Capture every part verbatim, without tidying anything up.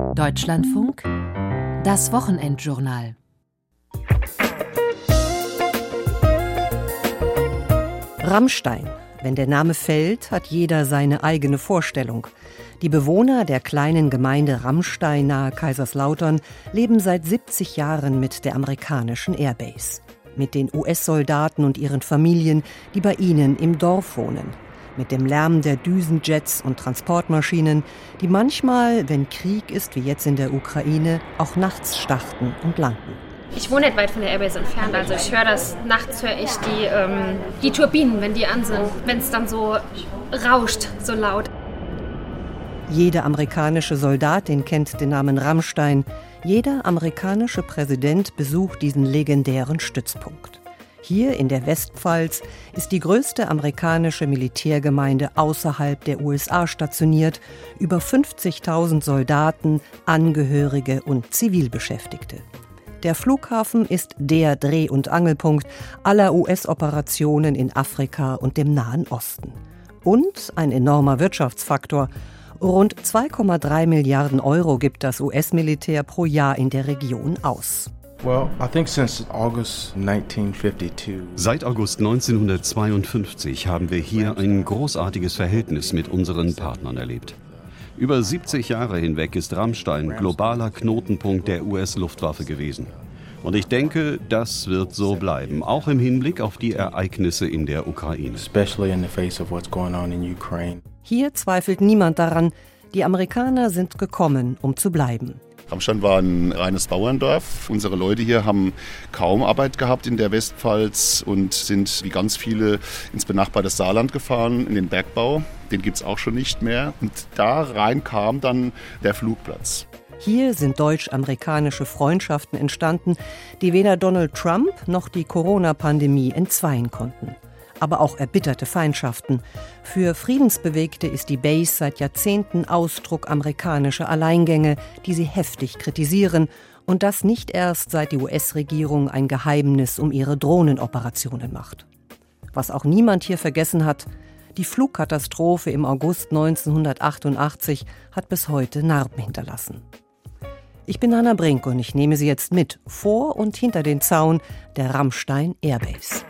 Deutschlandfunk, das Wochenendjournal. Rammstein. Wenn der Name fällt, hat jeder seine eigene Vorstellung. Die Bewohner der kleinen Gemeinde Rammstein nahe Kaiserslautern leben seit siebzig Jahren mit der amerikanischen Airbase. Mit den U S-Soldaten und ihren Familien, die bei ihnen im Dorf wohnen. Mit dem Lärm der Düsenjets und Transportmaschinen, die manchmal, wenn Krieg ist, wie jetzt in der Ukraine, auch nachts starten und landen. Ich wohne nicht weit von der Airbase entfernt, also ich höre das, nachts höre ich die, ähm, die Turbinen, wenn die an sind, wenn es dann so rauscht, so laut. Jede amerikanische Soldatin kennt den Namen Rammstein. Jeder amerikanische Präsident besucht diesen legendären Stützpunkt. Hier in der Westpfalz ist die größte amerikanische Militärgemeinde außerhalb der U S A stationiert. Über fünfzigtausend Soldaten, Angehörige und Zivilbeschäftigte. Der Flughafen ist der Dreh- und Angelpunkt aller U S-Operationen in Afrika und dem Nahen Osten. Und ein enormer Wirtschaftsfaktor. Rund zwei Komma drei Milliarden Euro gibt das U S-Militär pro Jahr in der Region aus. Seit August neunzehnhundertzweiundfünfzig haben wir hier ein großartiges Verhältnis mit unseren Partnern erlebt. Über siebzig Jahre hinweg ist Rammstein globaler Knotenpunkt der U S-Luftwaffe gewesen. Und ich denke, das wird so bleiben, auch im Hinblick auf die Ereignisse in der Ukraine. Hier zweifelt niemand daran, die Amerikaner sind gekommen, um zu bleiben. Rammstein war ein reines Bauerndorf. Unsere Leute hier haben kaum Arbeit gehabt in der Westpfalz und sind wie ganz viele ins benachbarte Saarland gefahren, in den Bergbau. Den gibt es auch schon nicht mehr. Und da rein kam dann der Flugplatz. Hier sind deutsch-amerikanische Freundschaften entstanden, die weder Donald Trump noch die Corona-Pandemie entzweien konnten. Aber auch erbitterte Feindschaften. Für Friedensbewegte ist die Base seit Jahrzehnten Ausdruck amerikanischer Alleingänge, die sie heftig kritisieren. Und das nicht erst, seit die U S-Regierung ein Geheimnis um ihre Drohnenoperationen macht. Was auch niemand hier vergessen hat, die Flugkatastrophe im August neunzehnhundertachtundachtzig hat bis heute Narben hinterlassen. Ich bin Hanna Brink und ich nehme Sie jetzt mit, vor und hinter den Zaun der Rammstein Airbase.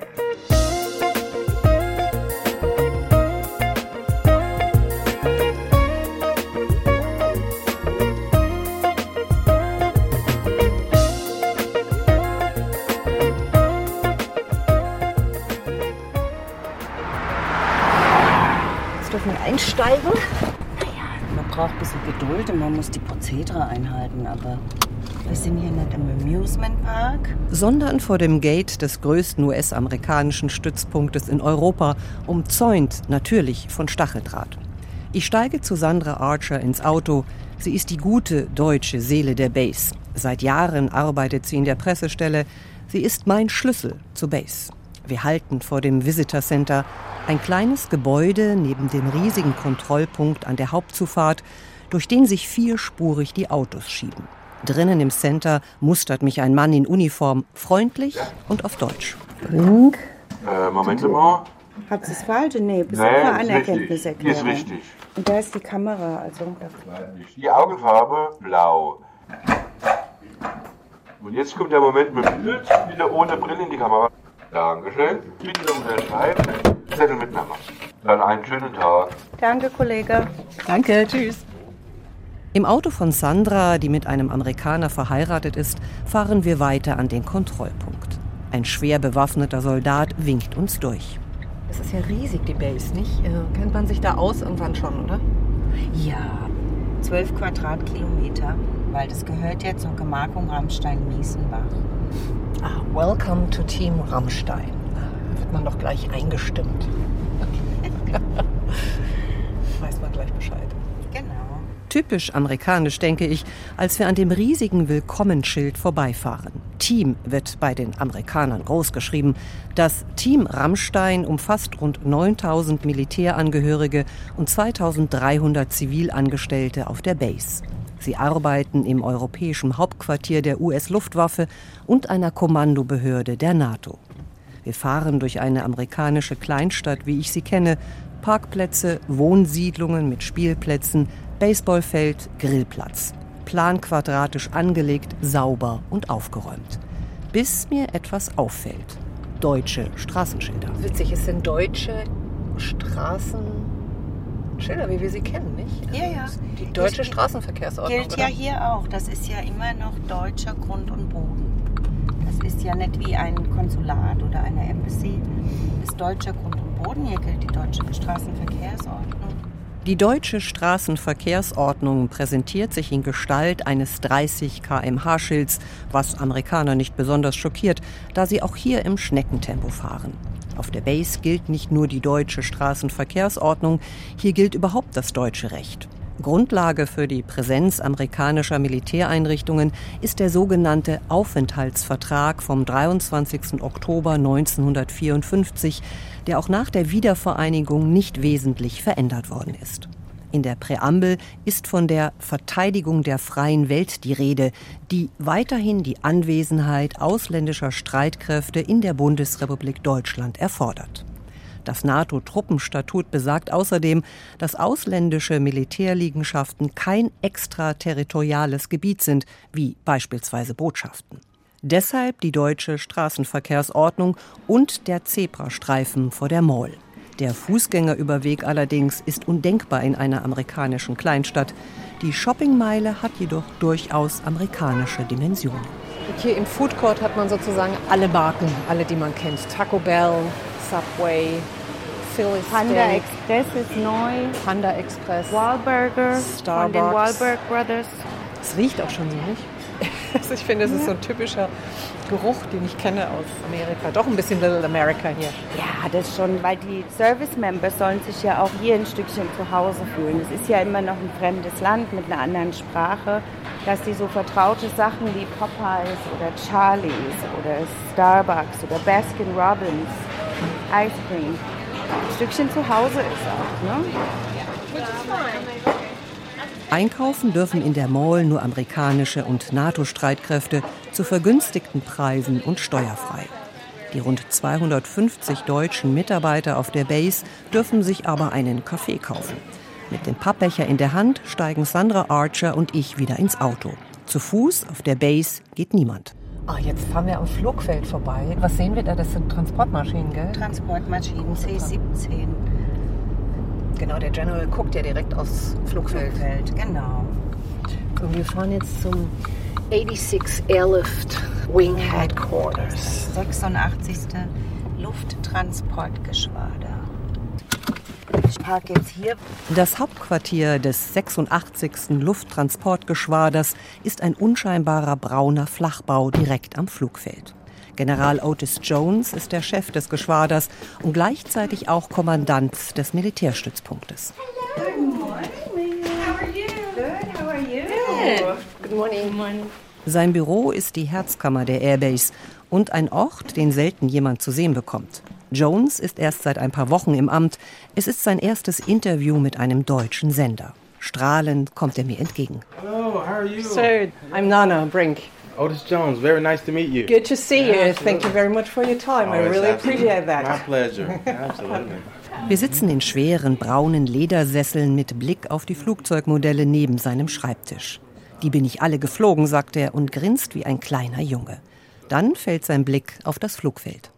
Dürfen wir einsteigen? Naja, man braucht ein bisschen Geduld und man muss die Prozedere einhalten, aber wir sind hier nicht im Amusement Park. Sondern vor dem Gate des größten U S-amerikanischen Stützpunktes in Europa, umzäunt natürlich von Stacheldraht. Ich steige zu Sandra Archer ins Auto. Sie ist die gute deutsche Seele der Base. Seit Jahren arbeitet sie in der Pressestelle. Sie ist mein Schlüssel zur Base. Wir halten vor dem Visitor Center, ein kleines Gebäude neben dem riesigen Kontrollpunkt an der Hauptzufahrt, durch den sich vierspurig die Autos schieben. Drinnen im Center mustert mich ein Mann in Uniform, freundlich und auf Deutsch. Brink. Äh, Moment mal. Hat sie das Falsche? Nee, bis Nee, zur ist Anerkenntniserklärung. Ist richtig. Und da ist die Kamera, also. Die Augenfarbe blau. Und jetzt kommt der Moment mit dem Bild, wieder ohne Brille in die Kamera. Dankeschön. Bitte unterschreiben. Zettel mitnehmen. Dann einen schönen Tag. Danke, Kollege. Danke, tschüss. Im Auto von Sandra, die mit einem Amerikaner verheiratet ist, fahren wir weiter an den Kontrollpunkt. Ein schwer bewaffneter Soldat winkt uns durch. Das ist ja riesig, die Base, nicht? Äh, kennt man sich da aus irgendwann schon, oder? Ja, zwölf Quadratkilometer, weil das gehört ja zur Gemarkung Rammstein-Miesenbach. Ah, welcome to Team Rammstein. Da wird man doch gleich eingestimmt. Weiß man gleich Bescheid. Genau. Typisch amerikanisch, denke ich, als wir an dem riesigen Willkommensschild vorbeifahren. Team wird bei den Amerikanern großgeschrieben. Das Team Rammstein umfasst rund neuntausend Militärangehörige und zweitausenddreihundert Zivilangestellte auf der Base. Sie arbeiten im europäischen Hauptquartier der U S-Luftwaffe und einer Kommandobehörde der NATO. Wir fahren durch eine amerikanische Kleinstadt, wie ich sie kenne. Parkplätze, Wohnsiedlungen mit Spielplätzen, Baseballfeld, Grillplatz. planquadratisch angelegt, sauber und aufgeräumt. Bis mir etwas auffällt. Deutsche Straßenschilder. Witzig, es sind deutsche Straßenschilder, wie wir sie kennen, nicht? Ja, ja. Die deutsche Das Straßenverkehrsordnung, gilt ja oder? hier auch. Das ist ja immer noch deutscher Grund und Boden. Das ist ja nicht wie ein Konsulat oder eine Embassy. Das ist deutscher Grund und Boden. Hier gilt die deutsche Straßenverkehrsordnung. Die deutsche Straßenverkehrsordnung präsentiert sich in Gestalt eines dreißig Kilometer pro Stunde Schilds, was Amerikaner nicht besonders schockiert, da sie auch hier im Schneckentempo fahren. Auf der Base gilt nicht nur die deutsche Straßenverkehrsordnung, hier gilt überhaupt das deutsche Recht. Grundlage für die Präsenz amerikanischer Militäreinrichtungen ist der sogenannte Aufenthaltsvertrag vom dreiundzwanzigsten Oktober neunzehnhundertvierundfünfzig, der auch nach der Wiedervereinigung nicht wesentlich verändert worden ist. In der Präambel ist von der Verteidigung der freien Welt die Rede, die weiterhin die Anwesenheit ausländischer Streitkräfte in der Bundesrepublik Deutschland erfordert. Das NATO-Truppenstatut besagt außerdem, dass ausländische Militärliegenschaften kein extraterritoriales Gebiet sind, wie beispielsweise Botschaften. Deshalb die deutsche Straßenverkehrsordnung und der Zebrastreifen vor der Mall. Der Fußgängerüberweg allerdings ist undenkbar in einer amerikanischen Kleinstadt. Die Shoppingmeile hat jedoch durchaus amerikanische Dimensionen. Hier im Food Court hat man sozusagen alle Marken, alle, die man kennt. Taco Bell, Subway, Philly Panda Steak, Express ist neu. Panda Express, Wahlburger von den Starbucks. Wahlberg Brothers. Es riecht auch schon so, nicht? Also ich finde, es ist so ein typischer Geruch, den ich kenne aus Amerika. Doch ein bisschen Little America hier. Ja, das schon, weil die Service-Members sollen sich ja auch hier ein Stückchen zu Hause fühlen. Es ist ja immer noch ein fremdes Land mit einer anderen Sprache, dass die so vertraute Sachen wie Popeyes oder Charlie's oder Starbucks oder Baskin Robbins, Ice Cream, ein Stückchen zu Hause ist auch, ne? Einkaufen dürfen in der Mall nur amerikanische und NATO-Streitkräfte zu vergünstigten Preisen und steuerfrei. Die rund zweihundertfünfzig deutschen Mitarbeiter auf der Base dürfen sich aber einen Kaffee kaufen. Mit dem Pappbecher in der Hand steigen Sandra Archer und ich wieder ins Auto. Zu Fuß auf der Base geht niemand. Ah, jetzt fahren wir am Flugfeld vorbei. Was sehen wir da? Das sind Transportmaschinen, gell? Transportmaschinen C siebzehn. Genau, der General guckt ja direkt aufs Flugfeld. Flugfeld, genau. Und wir fahren jetzt zum sechsundachtzigsten Airlift Wing Headquarters. sechsundachtzigsten Lufttransportgeschwader. Ich parke jetzt hier. Das Hauptquartier des sechsundachtzigsten Lufttransportgeschwaders ist ein unscheinbarer brauner Flachbau direkt am Flugfeld. General Otis Jones ist der Chef des Geschwaders und gleichzeitig auch Kommandant des Militärstützpunktes. Good morning. Sein Büro ist die Herzkammer der Airbase und ein Ort, den selten jemand zu sehen bekommt. Jones ist erst seit ein paar Wochen im Amt. Es ist sein erstes Interview mit einem deutschen Sender. Strahlend kommt er mir entgegen. Hello, how are you? Sir, I'm Nana Brink. Otis Jones, very nice to meet you. Good to see you. Yeah, Thank you very much for your time. Oh, I it's really absolutely appreciate that. My pleasure. Absolutely. Wir sitzen in schweren braunen Ledersesseln mit Blick auf die Flugzeugmodelle neben seinem Schreibtisch. Die bin ich alle geflogen, sagt er und grinst wie ein kleiner Junge. Dann fällt sein Blick auf das Flugfeld.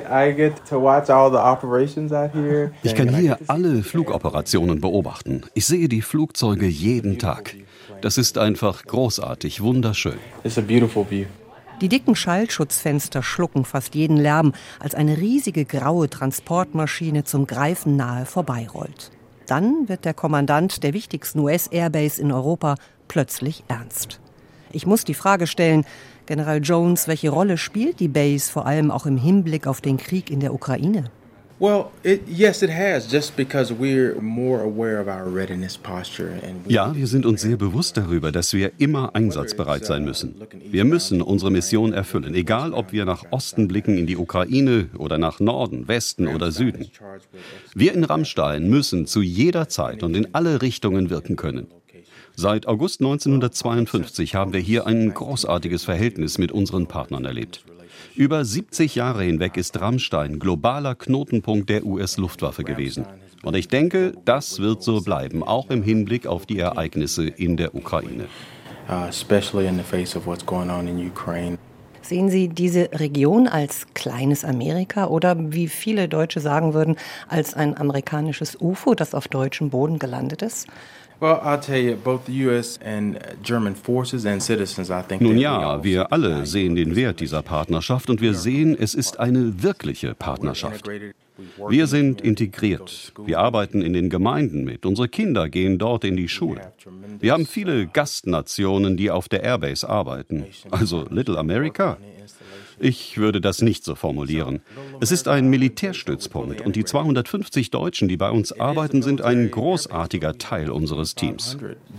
Ich kann hier alle Flugoperationen beobachten. Ich sehe die Flugzeuge jeden Tag. Das ist einfach großartig, wunderschön. It's a beautiful view. Die dicken Schallschutzfenster schlucken fast jeden Lärm, als eine riesige graue Transportmaschine zum Greifen nahe vorbeirollt. Dann wird der Kommandant der wichtigsten U S-Airbase in Europa plötzlich ernst. Ich muss die Frage stellen, General Jones, welche Rolle spielt die Base vor allem auch im Hinblick auf den Krieg in der Ukraine? Well, it, yes, it has, just because we're more aware of our readiness posture. And we Ja, wir sind uns sehr bewusst darüber, dass wir immer einsatzbereit sein müssen. Wir müssen unsere Mission erfüllen, egal ob wir nach Osten blicken in die Ukraine oder nach Norden, Westen oder Süden. Wir in Ramstein müssen zu jeder Zeit und in alle Richtungen wirken können. Seit August neunzehnhundertzweiundfünfzig haben wir hier ein großartiges Verhältnis mit unseren Partnern erlebt. Über siebzig Jahre hinweg ist Ramstein globaler Knotenpunkt der U S-Luftwaffe gewesen. Und ich denke, das wird so bleiben, auch im Hinblick auf die Ereignisse in der Ukraine. uh, especially in the face of what's going on in Ukraine. Sehen Sie diese Region als kleines Amerika oder, wie viele Deutsche sagen würden, als ein amerikanisches U F O, das auf deutschem Boden gelandet ist? Well, I'll tell you, both the U S and German forces and citizens, I think. Nun ja, wir alle sehen den Wert dieser Partnerschaft und wir sehen, es ist eine wirkliche Partnerschaft. Wir sind integriert. Wir arbeiten in den Gemeinden mit. Unsere Kinder gehen dort in die Schule. Wir haben viele Gastnationen, die auf der Airbase arbeiten. Also Little America? Ich würde das nicht so formulieren. Es ist ein Militärstützpunkt und die zweihundertfünfzig Deutschen, die bei uns arbeiten, sind ein großartiger Teil unseres Teams.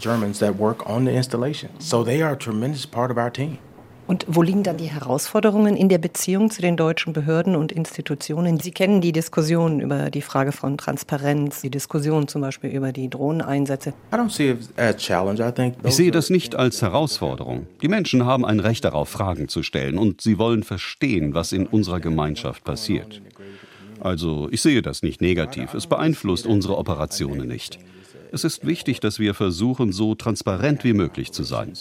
Und wo liegen dann die Herausforderungen in der Beziehung zu den deutschen Behörden und Institutionen? Sie kennen die Diskussion über die Frage von Transparenz, die Diskussion zum Beispiel über die Drohneneinsätze. Ich sehe das nicht als Herausforderung. Die Menschen haben ein Recht darauf, Fragen zu stellen und sie wollen verstehen, was in unserer Gemeinschaft passiert. Also ich sehe das nicht negativ. Es beeinflusst unsere Operationen nicht. Es ist wichtig, dass wir versuchen, so transparent wie möglich zu sein.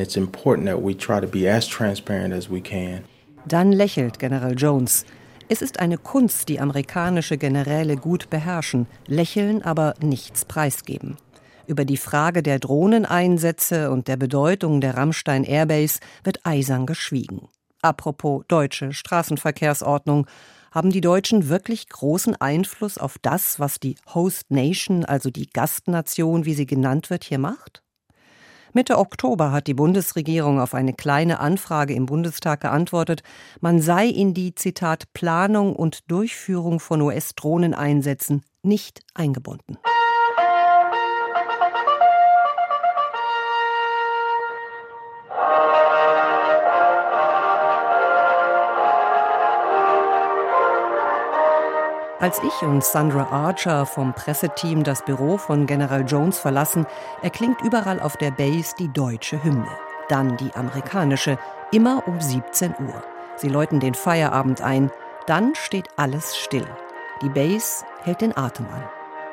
Dann lächelt General Jones. Es ist eine Kunst, die amerikanische Generäle gut beherrschen, lächeln, aber nichts preisgeben. Über die Frage der Drohneneinsätze und der Bedeutung der Ramstein Airbase wird eisern geschwiegen. Apropos deutsche Straßenverkehrsordnung. Haben die Deutschen wirklich großen Einfluss auf das, was die Host Nation, also die Gastnation, wie sie genannt wird, hier macht? Mitte Oktober hat die Bundesregierung auf eine kleine Anfrage im Bundestag geantwortet, man sei in die, Zitat, Planung und Durchführung von U S-Drohneneinsätzen nicht eingebunden. Als ich und Sandra Archer vom Presseteam das Büro von General Jones verlassen, erklingt überall auf der Base die deutsche Hymne. Dann die amerikanische, immer um siebzehn Uhr. Sie läuten den Feierabend ein, dann steht alles still. Die Base hält den Atem an.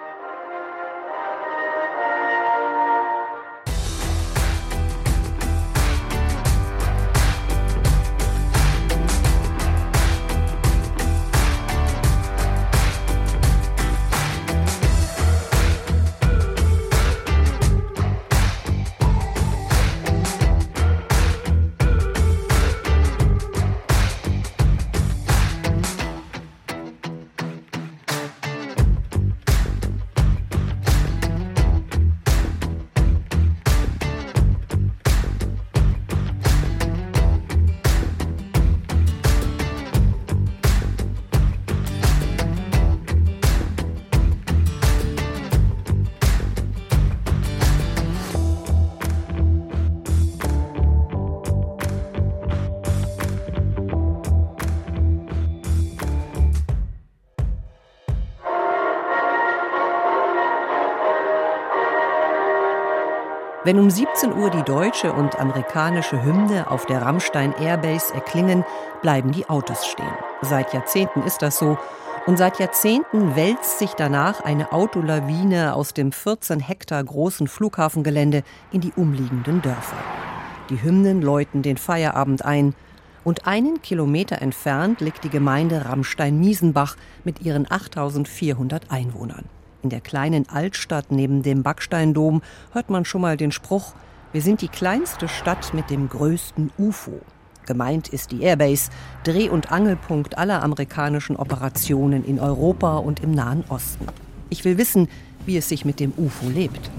Wenn um siebzehn Uhr die deutsche und amerikanische Hymne auf der Ramstein Airbase erklingen, bleiben die Autos stehen. Seit Jahrzehnten ist das so. Und seit Jahrzehnten wälzt sich danach eine Autolawine aus dem vierzehn Hektar großen Flughafengelände in die umliegenden Dörfer. Die Hymnen läuten den Feierabend ein. Und einen Kilometer entfernt liegt die Gemeinde Ramstein-Miesenbach mit ihren achttausendvierhundert Einwohnern. In der kleinen Altstadt neben dem Backsteindom hört man schon mal den Spruch, wir sind die kleinste Stadt mit dem größten U F O. Gemeint ist die Airbase, Dreh- und Angelpunkt aller amerikanischen Operationen in Europa und im Nahen Osten. Ich will wissen, wie es sich mit dem U F O lebt.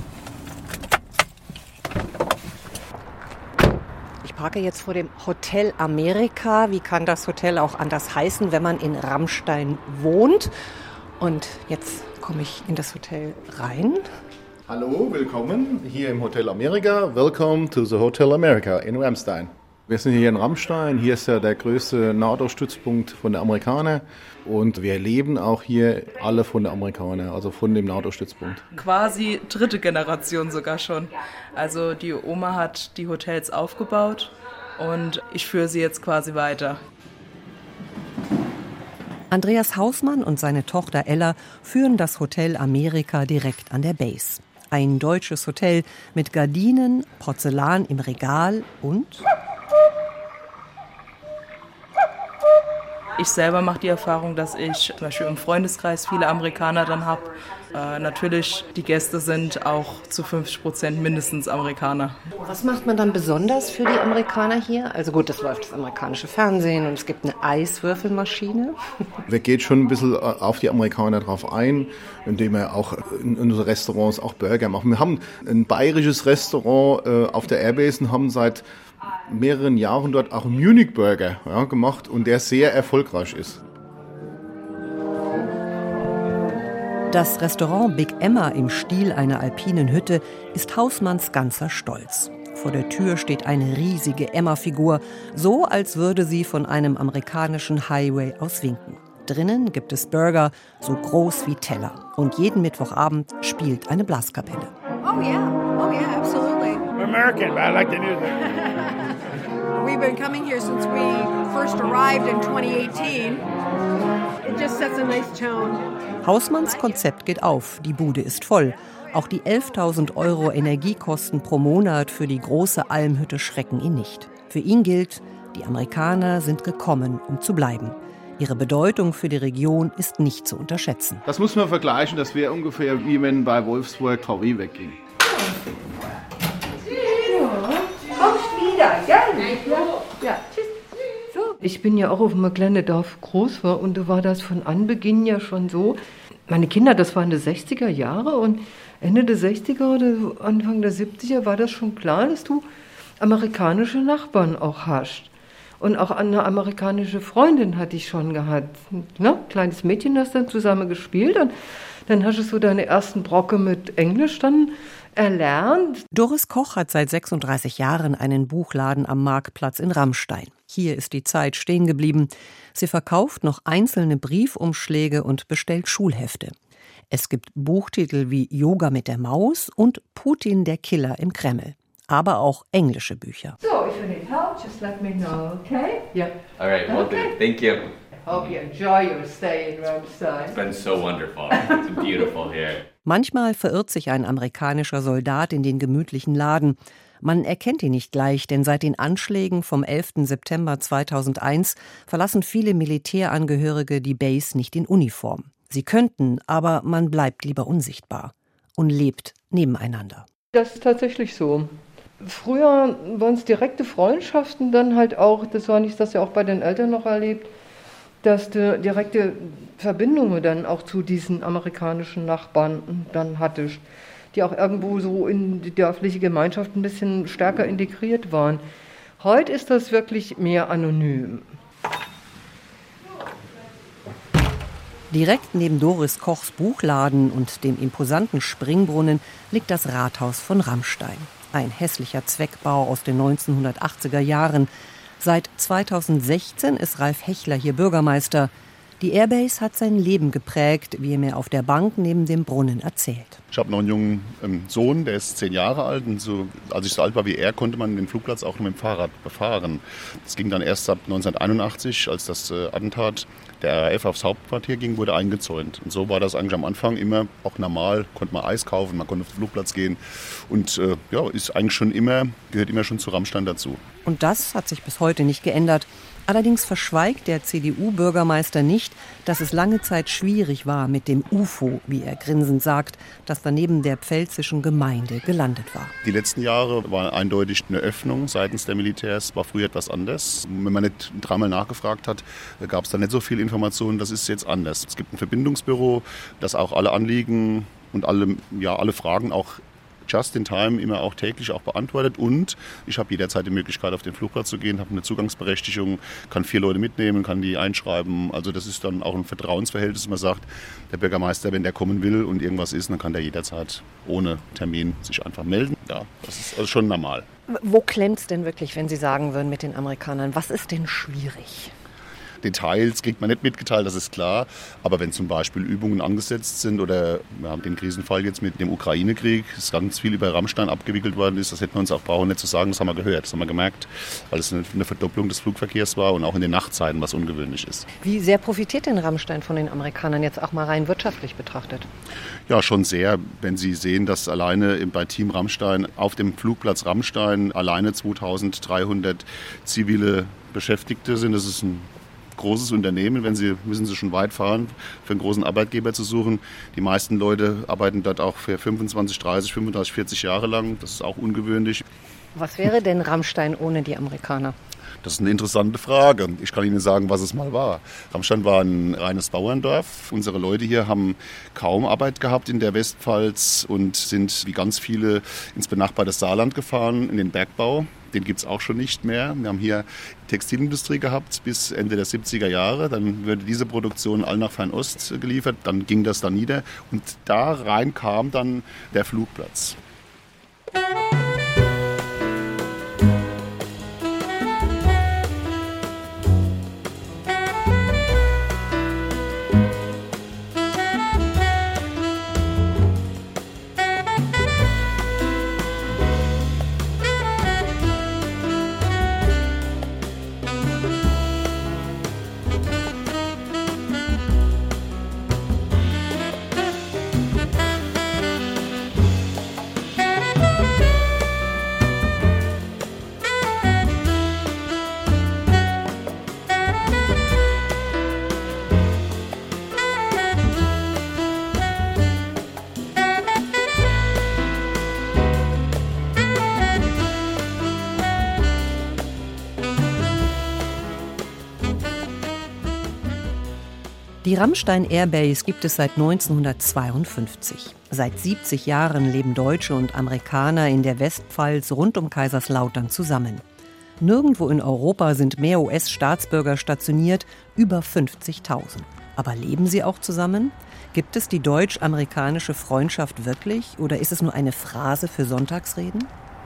Ich parke jetzt vor dem Hotel Amerika. Wie kann das Hotel auch anders heißen, wenn man in Ramstein wohnt? Und jetzt komme ich in das Hotel rein. Hallo, willkommen hier im Hotel Amerika. Welcome to the Hotel America in Ramstein. Wir sind hier in Ramstein. Hier ist ja der größte NATO-Stützpunkt von den Amerikanern. Und wir leben auch hier alle von den Amerikanern, also von dem NATO-Stützpunkt. Quasi dritte Generation sogar schon. Also die Oma hat die Hotels aufgebaut und ich führe sie jetzt quasi weiter. Andreas Hausmann und seine Tochter Ella führen das Hotel Amerika direkt an der Base. Ein deutsches Hotel mit Gardinen, Porzellan im Regal und... Ich selber mache die Erfahrung, dass ich zum Beispiel im Freundeskreis viele Amerikaner dann habe. Äh, natürlich, die Gäste sind auch zu fünfzig Prozent mindestens Amerikaner. Was macht man dann besonders für die Amerikaner hier? Also gut, das läuft das amerikanische Fernsehen und es gibt eine Eiswürfelmaschine. Wir gehen schon ein bisschen auf die Amerikaner drauf ein, indem wir auch in unseren Restaurants auch Burger machen. Wir haben ein bayerisches Restaurant äh, auf der Airbase und haben seit mehreren Jahren dort auch einen Munich Burger ja, gemacht und der sehr erfolgreich ist. Das Restaurant Big Emma im Stil einer alpinen Hütte ist Hausmanns ganzer Stolz. Vor der Tür steht eine riesige Emma-Figur, so als würde sie von einem amerikanischen Highway aus winken. Drinnen gibt es Burger, so groß wie Teller. Und jeden Mittwochabend spielt eine Blaskapelle. Oh yeah, oh yeah, absolutely. I'm American, but I like the music. We've been coming here since we first arrived in twenty eighteen. It just sets a nice tone. Hausmanns Konzept geht auf, die Bude ist voll. Auch die elftausend Euro Energiekosten pro Monat für die große Almhütte schrecken ihn nicht. Für ihn gilt, die Amerikaner sind gekommen, um zu bleiben. Ihre Bedeutung für die Region ist nicht zu unterschätzen. Das muss man vergleichen, das wäre ungefähr wie wenn bei Wolfsburg V W wegging. Ich bin ja auch auf einem kleinen Dorf groß war und da war das von Anbeginn ja schon so. Meine Kinder, das waren die sechziger Jahre und Ende der sechziger oder Anfang der siebziger war das schon klar, dass du amerikanische Nachbarn auch hast. Und auch eine amerikanische Freundin hatte ich schon gehabt. Ne? Kleines Mädchen hast dann zusammen gespielt und dann hast du so deine ersten Brocke mit Englisch dann erlernt. Doris Koch hat seit sechsunddreißig Jahren einen Buchladen am Marktplatz in Rammstein. Hier ist die Zeit stehen geblieben. Sie verkauft noch einzelne Briefumschläge und bestellt Schulhefte. Es gibt Buchtitel wie Yoga mit der Maus und Putin der Killer im Kreml. Aber auch englische Bücher. So, if you need help, just let me know, okay? Yeah. All right, well, okay. Thank you. Hope you enjoy your stay in Rammstein. It's been so wonderful. It's beautiful here. Manchmal verirrt sich ein amerikanischer Soldat in den gemütlichen Laden. Man erkennt ihn nicht gleich, denn seit den Anschlägen vom elften September zweitausendeins verlassen viele Militärangehörige die Base nicht in Uniform. Sie könnten, aber man bleibt lieber unsichtbar und lebt nebeneinander. Das ist tatsächlich so. Früher waren es direkte Freundschaften, dann halt auch, das war nicht, das ja auch bei den Eltern noch erlebt, dass du direkte Verbindungen dann auch zu diesen amerikanischen Nachbarn dann hattest, die auch irgendwo so in die dörfliche Gemeinschaft ein bisschen stärker integriert waren. Heute ist das wirklich mehr anonym. Direkt neben Doris Kochs Buchladen und dem imposanten Springbrunnen liegt das Rathaus von Rammstein. Ein hässlicher Zweckbau aus den neunzehnhundertachtziger Jahren. Seit zweitausendsechzehn ist Ralf Hechler hier Bürgermeister. Die Airbase hat sein Leben geprägt, wie er mir auf der Bank neben dem Brunnen erzählt. Ich habe noch einen jungen ähm, Sohn, der ist zehn Jahre alt. Und so, als ich so alt war wie er, konnte man den Flugplatz auch mit dem Fahrrad befahren. Das ging dann erst ab neunzehnhunderteinundachtzig, als das äh, Attentat der R A F aufs Hauptquartier ging, wurde eingezäunt. Und so war das eigentlich am Anfang immer auch normal. Konnte man Eis kaufen, man konnte auf den Flugplatz gehen. Und äh, ja, ist eigentlich schon immer, gehört immer schon zu Rammstein dazu. Und das hat sich bis heute nicht geändert. Allerdings verschweigt der C D U-Bürgermeister nicht, dass es lange Zeit schwierig war mit dem U F O, wie er grinsend sagt, das daneben der pfälzischen Gemeinde gelandet war. Die letzten Jahre war eindeutig eine Öffnung seitens der Militärs, war früher etwas anders. Wenn man nicht dreimal nachgefragt hat, gab es da nicht so viel Informationen, das ist jetzt anders. Es gibt ein Verbindungsbüro, das auch alle Anliegen und alle, ja, alle Fragen auch just in time immer auch täglich auch beantwortet und ich habe jederzeit die Möglichkeit, auf den Flugplatz zu gehen, habe eine Zugangsberechtigung, kann vier Leute mitnehmen, kann die einschreiben. Also das ist dann auch ein Vertrauensverhältnis. Man sagt, der Bürgermeister, wenn der kommen will und irgendwas ist, dann kann der jederzeit ohne Termin sich einfach melden. Ja, das ist also schon normal. Wo klemmt es denn wirklich, wenn Sie sagen würden mit den Amerikanern, was ist denn schwierig? Details kriegt man nicht mitgeteilt, das ist klar. Aber wenn zum Beispiel Übungen angesetzt sind oder wir haben den Krisenfall jetzt mit dem Ukraine-Krieg, dass ganz viel über Ramstein abgewickelt worden ist, das hätten wir uns auch brauchen nicht zu sagen, das haben wir gehört, das haben wir gemerkt, weil es eine Verdopplung des Flugverkehrs war und auch in den Nachtzeiten, was ungewöhnlich ist. Wie sehr profitiert denn Ramstein von den Amerikanern jetzt auch mal rein wirtschaftlich betrachtet? Ja, schon sehr. Wenn Sie sehen, dass alleine bei Team Ramstein auf dem Flugplatz Ramstein alleine zweitausenddreihundert zivile Beschäftigte sind, das ist ein großes Unternehmen. Wenn Sie, müssen Sie schon weit fahren, für einen großen Arbeitgeber zu suchen. Die meisten Leute arbeiten dort auch für fünfundzwanzig, dreißig, fünfunddreißig, vierzig Jahre lang. Das ist auch ungewöhnlich. Was wäre denn Ramstein ohne die Amerikaner? Das ist eine interessante Frage. Ich kann Ihnen sagen, was es mal war. Ramstein war ein reines Bauerndorf. Unsere Leute hier haben kaum Arbeit gehabt in der Westpfalz und sind wie ganz viele ins benachbarte Saarland gefahren, in den Bergbau. Den gibt es auch schon nicht mehr. Wir haben hier Textilindustrie gehabt bis Ende der siebziger Jahre. Dann wurde diese Produktion all nach Fernost geliefert. Dann ging das da nieder. Und da rein kam dann der Flugplatz. Die Ramstein Airbase gibt es seit neunzehnhundertzweiundfünfzig. Seit siebzig Jahren leben Deutsche und Amerikaner in der Westpfalz rund um Kaiserslautern zusammen. Nirgendwo in Europa sind mehr U S-Staatsbürger stationiert, über fünfzigtausend. Aber leben sie auch zusammen? Gibt es die deutsch-amerikanische Freundschaft wirklich oder ist es nur eine Phrase für Sonntagsreden?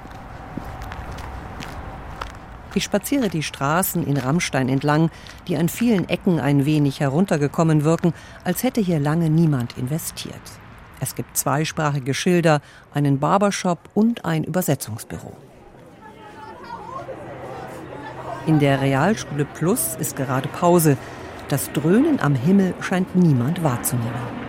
Ich spaziere die Straßen in Ramstein entlang, die an vielen Ecken ein wenig heruntergekommen wirken, als hätte hier lange niemand investiert. Es gibt zweisprachige Schilder, einen Barbershop und ein Übersetzungsbüro. In der Realschule Plus ist gerade Pause. Das Dröhnen am Himmel scheint niemand wahrzunehmen.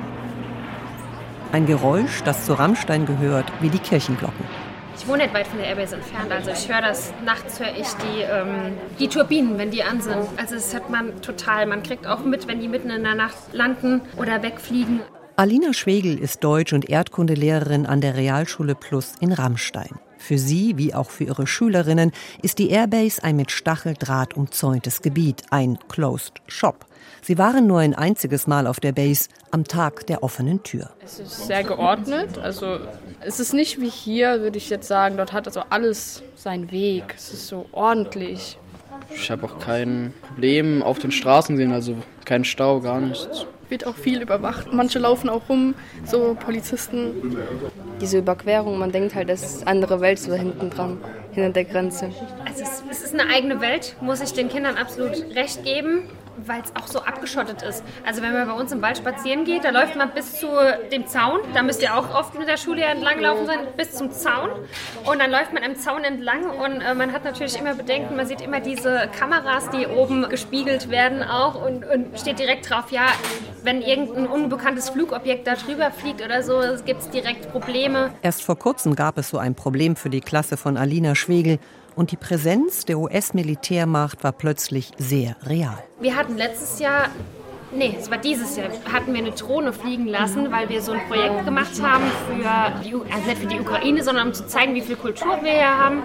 Ein Geräusch, das zu Ramstein gehört, wie die Kirchenglocken. Ich wohne nicht weit von der Airbase entfernt, also ich höre das, nachts höre ich die, ähm, die Turbinen, wenn die an sind. Also das hört man total, man kriegt auch mit, wenn die mitten in der Nacht landen oder wegfliegen. Alina Schwegel ist Deutsch- und Erdkundelehrerin an der Realschule Plus in Ramstein. Für sie, wie auch für ihre Schülerinnen, ist die Airbase ein mit Stacheldraht umzäuntes Gebiet, ein Closed Shop. Sie waren nur ein einziges Mal auf der Base, am Tag der offenen Tür. Es ist sehr geordnet, also es ist nicht wie hier, würde ich jetzt sagen, dort hat also alles seinen Weg, es ist so ordentlich. Ich habe auch kein Problem auf den Straßen gesehen, also kein Stau, gar nichts. Wird auch viel überwacht, manche laufen auch rum, so Polizisten. Diese Überquerung, man denkt halt, das ist andere Welt so hinten dran, hinter der Grenze. Also es, es ist eine eigene Welt, muss ich den Kindern absolut recht geben, weil es auch so abgeschottet ist. Also wenn man bei uns im Wald spazieren geht, da läuft man bis zu dem Zaun, da müsst ihr auch oft mit der Schule entlang laufen sein, bis zum Zaun und dann läuft man am Zaun entlang und äh, man hat natürlich immer Bedenken, man sieht immer diese Kameras, die oben gespiegelt werden auch und, und steht direkt drauf, ja, wenn irgendein unbekanntes Flugobjekt da drüber fliegt oder so, gibt es direkt Probleme. Erst vor kurzem gab es so ein Problem für die Klasse von Alina Schwegel. Und die Präsenz der U S-Militärmacht war plötzlich sehr real. Wir hatten letztes Jahr, nee, es war dieses Jahr, hatten wir eine Drohne fliegen lassen, weil wir so ein Projekt gemacht haben, für die, also nicht für die Ukraine, sondern um zu zeigen, wie viel Kultur wir hier haben.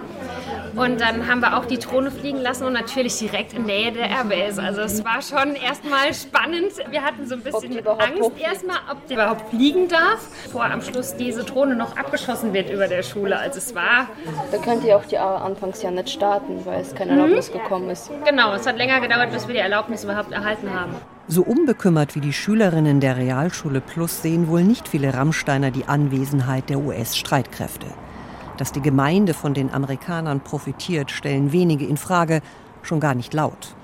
Und dann haben wir auch die Drohne fliegen lassen und natürlich direkt in Nähe der Airbase. Also es war schon erstmal spannend. Wir hatten so ein bisschen Angst erstmal, ob die überhaupt fliegen darf, bevor am Schluss diese Drohne noch abgeschossen wird über der Schule. Also es war... Da könnt ihr auch die anfangs ja nicht starten, weil es keine Erlaubnis mhm. gekommen ist. Genau, es hat länger gedauert, bis wir die Erlaubnis überhaupt erhalten haben. So unbekümmert wie die Schülerinnen der Realschule Plus sehen wohl nicht viele Ramsteiner die Anwesenheit der U S-Streitkräfte. Dass die Gemeinde von den Amerikanern profitiert, stellen wenige in Frage, schon gar nicht laut.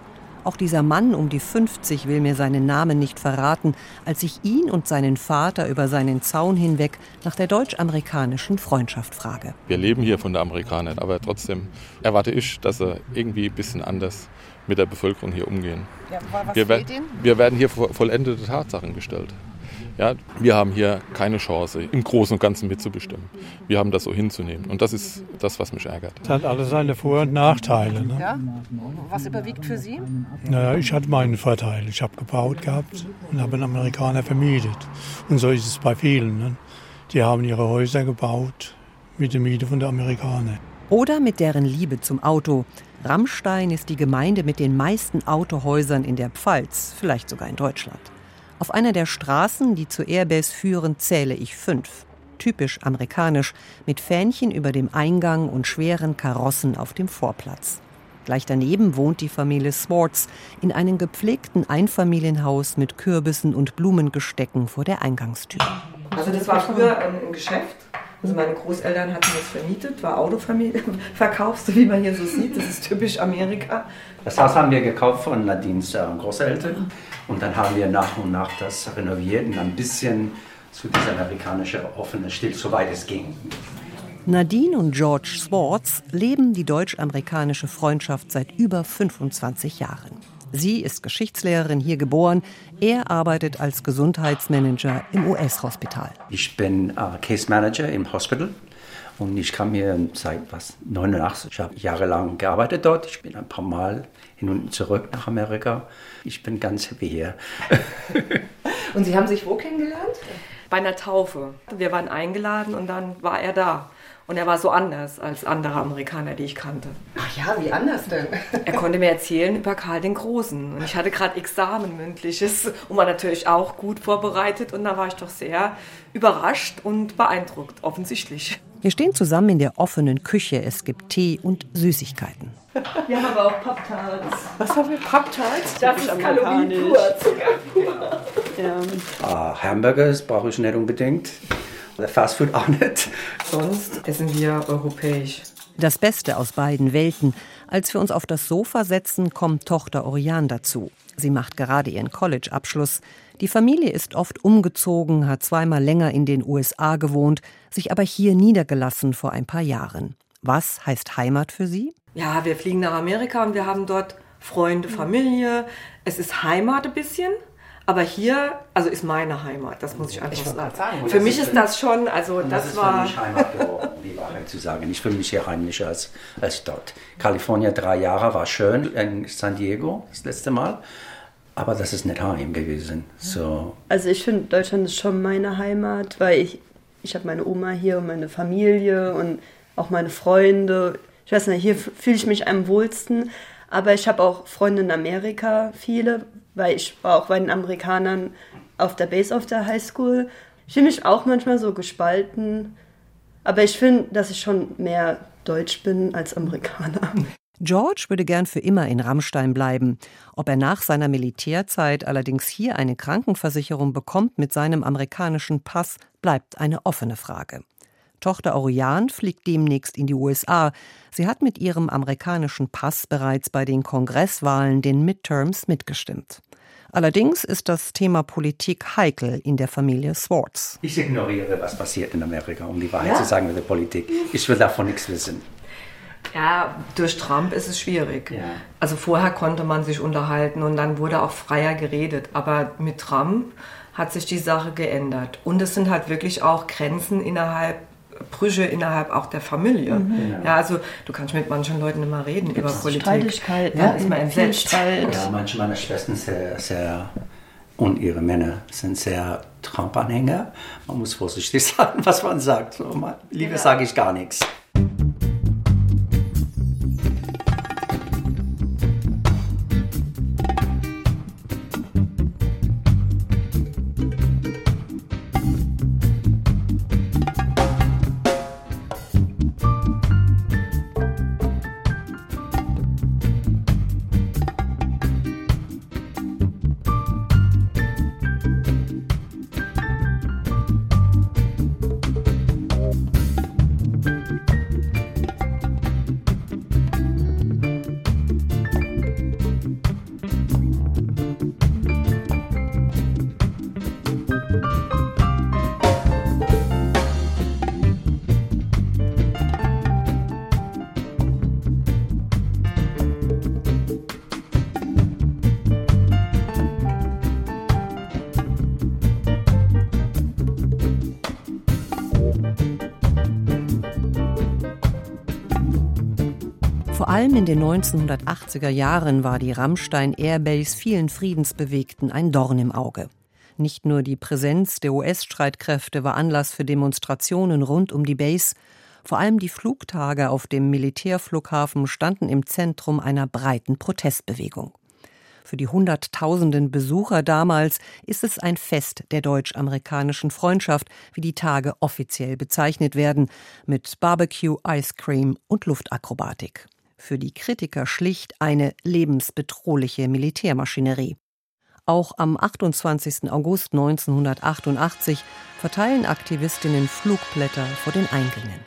Auch dieser Mann um die fünfzig will mir seinen Namen nicht verraten, als ich ihn und seinen Vater über seinen Zaun hinweg nach der deutsch-amerikanischen Freundschaft frage. Wir leben hier von der Amerikaner, aber trotzdem erwarte ich, dass sie irgendwie ein bisschen anders mit der Bevölkerung hier umgehen. Ja, was wir, fehlt Ihnen? wir werden hier vor vollendete Tatsachen gestellt. Ja, wir haben hier keine Chance, im Großen und Ganzen mitzubestimmen. Wir haben das so hinzunehmen. Und das ist das, was mich ärgert. Es hat alles seine Vor- und Nachteile. Ne? Ja? Was überwiegt für Sie? Naja, ich hatte meinen Vorteil. Ich habe gebaut gehabt und habe einen Amerikaner vermietet. Und so ist es bei vielen. Ne? Die haben ihre Häuser gebaut mit der Miete von den Amerikanern. Oder mit deren Liebe zum Auto. Rammstein ist die Gemeinde mit den meisten Autohäusern in der Pfalz, vielleicht sogar in Deutschland. Auf einer der Straßen, die zur Airbase führen, zähle ich fünf. Typisch amerikanisch, mit Fähnchen über dem Eingang und schweren Karossen auf dem Vorplatz. Gleich daneben wohnt die Familie Swartz in einem gepflegten Einfamilienhaus mit Kürbissen und Blumengestecken vor der Eingangstür. Also das war früher ein Geschäft. Also meine Großeltern hatten das vermietet, war Autoverkauf, so wie man hier so sieht. Das ist typisch Amerika. Das Haus haben wir gekauft von Nadines äh, Großeltern und dann haben wir nach und nach das renoviert und ein bisschen zu dieser amerikanischen offenen Stil, soweit es ging. Nadine und George Swartz leben die deutsch-amerikanische Freundschaft seit über fünfundzwanzig Jahren. Sie ist Geschichtslehrerin, hier geboren. Er arbeitet als Gesundheitsmanager im U S-Hospital. Ich bin äh, Case Manager im Hospital und ich kam hier seit was, neunundachtzig. Ich habe jahrelang gearbeitet dort. Ich bin ein paar Mal hin und zurück nach Amerika. Ich bin ganz happy hier. Und Sie haben sich wo kennengelernt? Bei einer Taufe. Wir waren eingeladen und dann war er da. Und er war so anders als andere Amerikaner, die ich kannte. Ach ja, wie anders denn? Er konnte mir erzählen über Karl den Großen. Und ich hatte gerade Examen mündliches und war natürlich auch gut vorbereitet. Und da war ich doch sehr überrascht und beeindruckt, offensichtlich. Wir stehen zusammen in der offenen Küche. Es gibt Tee und Süßigkeiten. Wir haben aber auch Pop-Tarts. Was haben wir? Pop-Tarts? Das ist kalorienpur. Ja. Äh, Hamburgers brauche ich nicht unbedingt. Fast Food auch nicht. Sonst essen wir europäisch. Das Beste aus beiden Welten. Als wir uns auf das Sofa setzen, kommt Tochter Oriane dazu. Sie macht gerade ihren College-Abschluss. Die Familie ist oft umgezogen, hat zweimal länger in den U S A gewohnt, sich aber hier niedergelassen vor ein paar Jahren. Was heißt Heimat für sie? Ja, wir fliegen nach Amerika und wir haben dort Freunde, Familie. Es ist Heimat ein bisschen. Aber hier, also ist meine Heimat, das muss ich einfach ich sagen. sagen. Für mich ist das schon, also das, das ist war... für mich Heimat geworden, die Wahrheit zu sagen. Ich fühle mich hier heimlicher als, als dort. Kalifornien drei Jahre war schön, in San Diego das letzte Mal, aber das ist nicht heim gewesen. So. Also ich finde, Deutschland ist schon meine Heimat, weil ich, ich habe meine Oma hier und meine Familie und auch meine Freunde. Ich weiß nicht, hier fühle ich mich am wohlsten, aber ich habe auch Freunde in Amerika, viele, weil ich war auch bei den Amerikanern auf der Base auf der Highschool. Ich fühle mich auch manchmal so gespalten, aber ich finde, dass ich schon mehr Deutsch bin als Amerikaner. George würde gern für immer in Rammstein bleiben. Ob er nach seiner Militärzeit allerdings hier eine Krankenversicherung bekommt mit seinem amerikanischen Pass, bleibt eine offene Frage. Tochter Oriane fliegt demnächst in die U S A. Sie hat mit ihrem amerikanischen Pass bereits bei den Kongresswahlen, den Midterms, mitgestimmt. Allerdings ist das Thema Politik heikel in der Familie Swartz. Ich ignoriere, was passiert in Amerika, um die Wahrheit Ja? zu sagen mit der Politik. Ich will davon nichts wissen. Ja, durch Trump ist es schwierig. Ja. Also vorher konnte man sich unterhalten und dann wurde auch freier geredet. Aber mit Trump hat sich die Sache geändert. Und es sind halt wirklich auch Grenzen innerhalb, Brüche innerhalb auch der Familie. Mhm. Ja, also du kannst mit manchen Leuten immer reden über Politik. Streitigkeiten, Ja, ist man entsetzt. Ja, manche meiner Schwestern sehr, sehr, und ihre Männer sind sehr Trump-Anhänger. Man muss vorsichtig sein, was man sagt. So, mal, lieber sage ich gar nichts. Vor allem in den neunzehnhundertachtziger Jahren war die Ramstein Airbase vielen Friedensbewegten ein Dorn im Auge. Nicht nur die Präsenz der U S-Streitkräfte war Anlass für Demonstrationen rund um die Base, vor allem die Flugtage auf dem Militärflughafen standen im Zentrum einer breiten Protestbewegung. Für die Hunderttausenden Besucher damals ist es ein Fest der deutsch-amerikanischen Freundschaft, wie die Tage offiziell bezeichnet werden, mit Barbecue, Ice Cream und Luftakrobatik. Für die Kritiker schlicht eine lebensbedrohliche Militärmaschinerie. Auch am achtundzwanzigsten August neunzehnhundertachtundachtzig verteilen Aktivistinnen Flugblätter vor den Eingängen.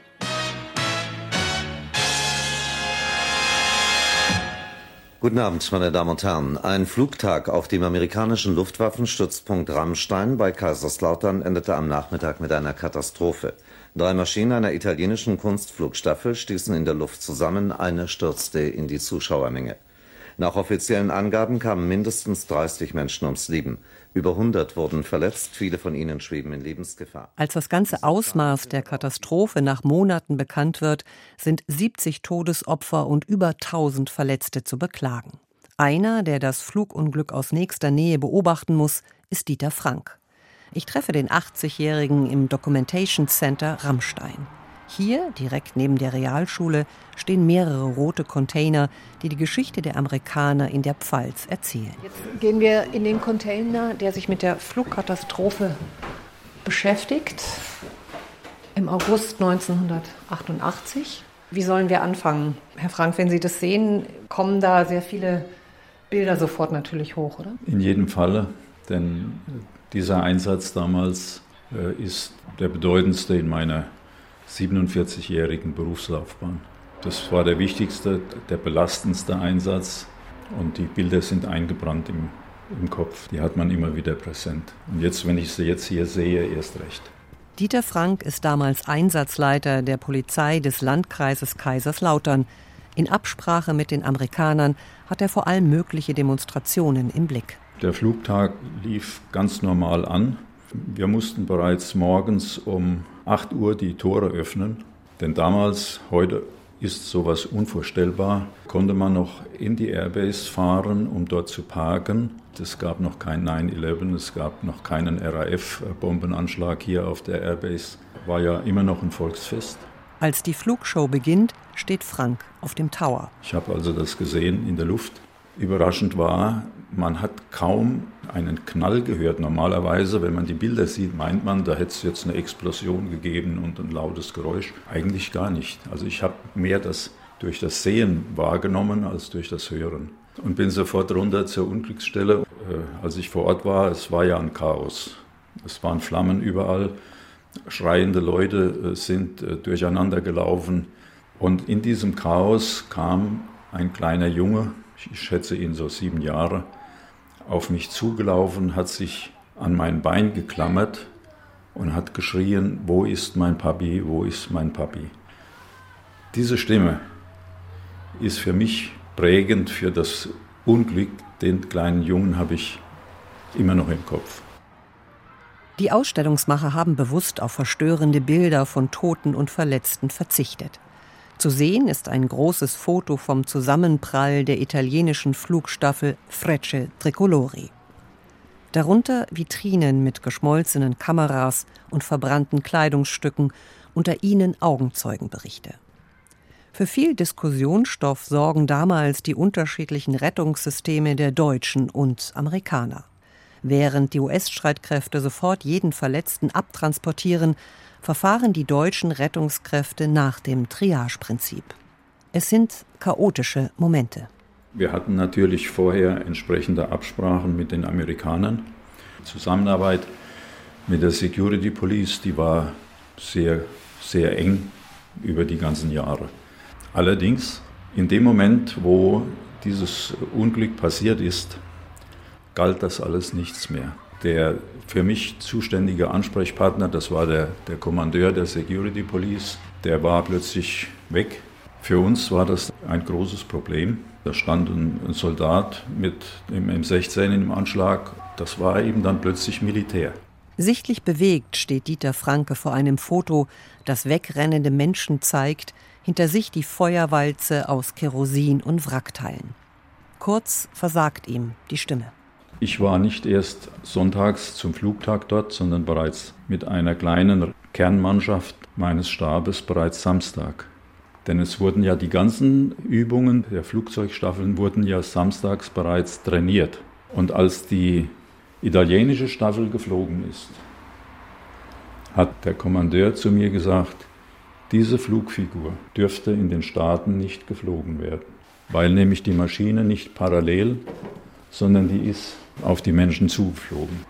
Guten Abend, meine Damen und Herren. Ein Flugtag auf dem amerikanischen Luftwaffenstützpunkt Ramstein bei Kaiserslautern endete am Nachmittag mit einer Katastrophe. Drei Maschinen einer italienischen Kunstflugstaffel stießen in der Luft zusammen, eine stürzte in die Zuschauermenge. Nach offiziellen Angaben kamen mindestens dreißig Menschen ums Leben. Über hundert wurden verletzt, viele von ihnen schweben in Lebensgefahr. Als das ganze Ausmaß der Katastrophe nach Monaten bekannt wird, sind siebzig Todesopfer und über tausend Verletzte zu beklagen. Einer, der das Flugunglück aus nächster Nähe beobachten muss, ist Dieter Frank. Ich treffe den achtzigjährigen im Documentation Center Ramstein. Hier, direkt neben der Realschule, stehen mehrere rote Container, die die Geschichte der Amerikaner in der Pfalz erzählen. Jetzt gehen wir in den Container, der sich mit der Flugkatastrophe beschäftigt, im August neunzehnhundertachtundachtzig. Wie sollen wir anfangen? Herr Frank, wenn Sie das sehen, kommen da sehr viele Bilder sofort natürlich hoch, oder? In jedem Falle, denn dieser Einsatz damals äh, ist der bedeutendste in meiner siebenundvierzigjährigen Berufslaufbahn. Das war der wichtigste, der belastendste Einsatz und die Bilder sind eingebrannt im, im Kopf. Die hat man immer wieder präsent. Und jetzt, wenn ich sie jetzt hier sehe, erst recht. Dieter Frank ist damals Einsatzleiter der Polizei des Landkreises Kaiserslautern. In Absprache mit den Amerikanern hat er vor allem mögliche Demonstrationen im Blick. Der Flugtag lief ganz normal an. Wir mussten bereits morgens um acht Uhr die Tore öffnen, denn damals, heute ist sowas unvorstellbar, konnte man noch in die Airbase fahren, um dort zu parken. Es gab noch kein neun elf, es gab noch keinen R A F-Bombenanschlag hier auf der Airbase. War ja immer noch ein Volksfest. Als die Flugshow beginnt, steht Frank auf dem Tower. Ich habe also das gesehen in der Luft. Überraschend war, man hat kaum einen Knall gehört. Normalerweise, wenn man die Bilder sieht, meint man, da hätte es jetzt eine Explosion gegeben und ein lautes Geräusch. Eigentlich gar nicht. Also ich habe mehr das durch das Sehen wahrgenommen als durch das Hören. Und bin sofort runter zur Unglücksstelle. Äh, als ich vor Ort war, es war ja ein Chaos. Es waren Flammen überall. Schreiende Leute äh, sind äh, durcheinander gelaufen. Und in diesem Chaos kam ein kleiner Junge, ich schätze ihn so sieben Jahre, auf mich zugelaufen, hat sich an mein Bein geklammert und hat geschrien, wo ist mein Papi, wo ist mein Papi? Diese Stimme ist für mich prägend für das Unglück. Den kleinen Jungen habe ich immer noch im Kopf. Die Ausstellungsmacher haben bewusst auf verstörende Bilder von Toten und Verletzten verzichtet. Zu sehen ist ein großes Foto vom Zusammenprall der italienischen Flugstaffel Frecce Tricolori. Darunter Vitrinen mit geschmolzenen Kameras und verbrannten Kleidungsstücken, unter ihnen Augenzeugenberichte. Für viel Diskussionsstoff sorgen damals die unterschiedlichen Rettungssysteme der Deutschen und Amerikaner. Während die U S-Streitkräfte sofort jeden Verletzten abtransportieren, verfahren die deutschen Rettungskräfte nach dem Triage-Prinzip. Es sind chaotische Momente. Wir hatten natürlich vorher entsprechende Absprachen mit den Amerikanern. Die Zusammenarbeit mit der Security Police, die war sehr, sehr eng über die ganzen Jahre. Allerdings, in dem Moment, wo dieses Unglück passiert ist, galt das alles nichts mehr. Der für mich zuständige Ansprechpartner, das war der, der Kommandeur der Security Police, der war plötzlich weg. Für uns war das ein großes Problem. Da stand ein, ein Soldat mit dem M sechzehn im Anschlag. Das war eben dann plötzlich Militär. Sichtlich bewegt steht Dieter Franke vor einem Foto, das wegrennende Menschen zeigt, hinter sich die Feuerwalze aus Kerosin und Wrackteilen. Kurz versagt ihm die Stimme. Ich war nicht erst sonntags zum Flugtag dort, sondern bereits mit einer kleinen Kernmannschaft meines Stabes bereits Samstag. Denn es wurden ja die ganzen Übungen der Flugzeugstaffeln wurden ja samstags bereits trainiert. Und als die italienische Staffel geflogen ist, hat der Kommandeur zu mir gesagt, diese Flugfigur dürfte in den Staaten nicht geflogen werden, weil nämlich die Maschine nicht parallel, sondern die ist auf die Menschen zugeflogen.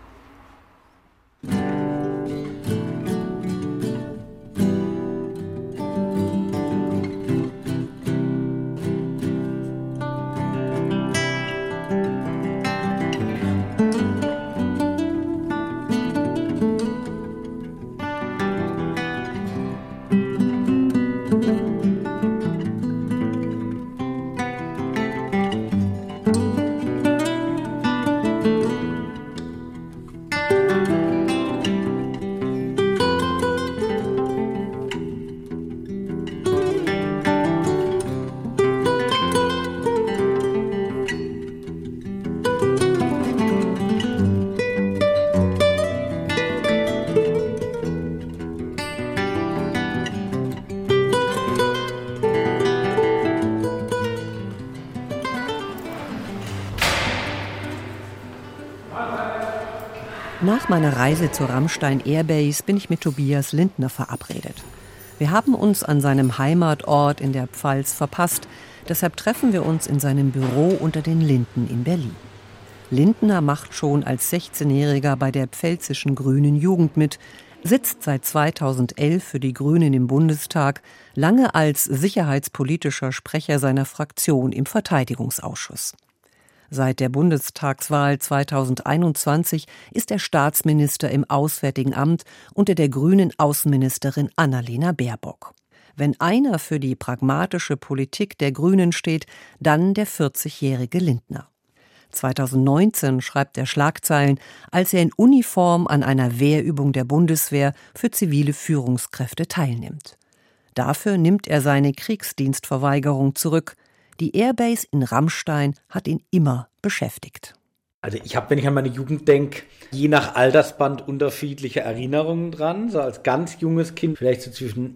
Nach meiner Reise zur Ramstein Airbase bin ich mit Tobias Lindner verabredet. Wir haben uns an seinem Heimatort in der Pfalz verpasst, deshalb treffen wir uns in seinem Büro unter den Linden in Berlin. Lindner macht schon als sechzehnjähriger bei der pfälzischen Grünen Jugend mit, sitzt seit zweitausendelf für die Grünen im Bundestag, lange als sicherheitspolitischer Sprecher seiner Fraktion im Verteidigungsausschuss. Seit der Bundestagswahl zweitausendeinundzwanzig ist er Staatsminister im Auswärtigen Amt unter der grünen Außenministerin Annalena Baerbock. Wenn einer für die pragmatische Politik der Grünen steht, dann der vierzigjährige Lindner. zweitausendneunzehn schreibt er Schlagzeilen, als er in Uniform an einer Wehrübung der Bundeswehr für zivile Führungskräfte teilnimmt. Dafür nimmt er seine Kriegsdienstverweigerung zurück. Die Airbase in Ramstein hat ihn immer beschäftigt. Also ich habe, wenn ich an meine Jugend denke, je nach Altersband unterschiedliche Erinnerungen dran. So als ganz junges Kind, vielleicht so zwischen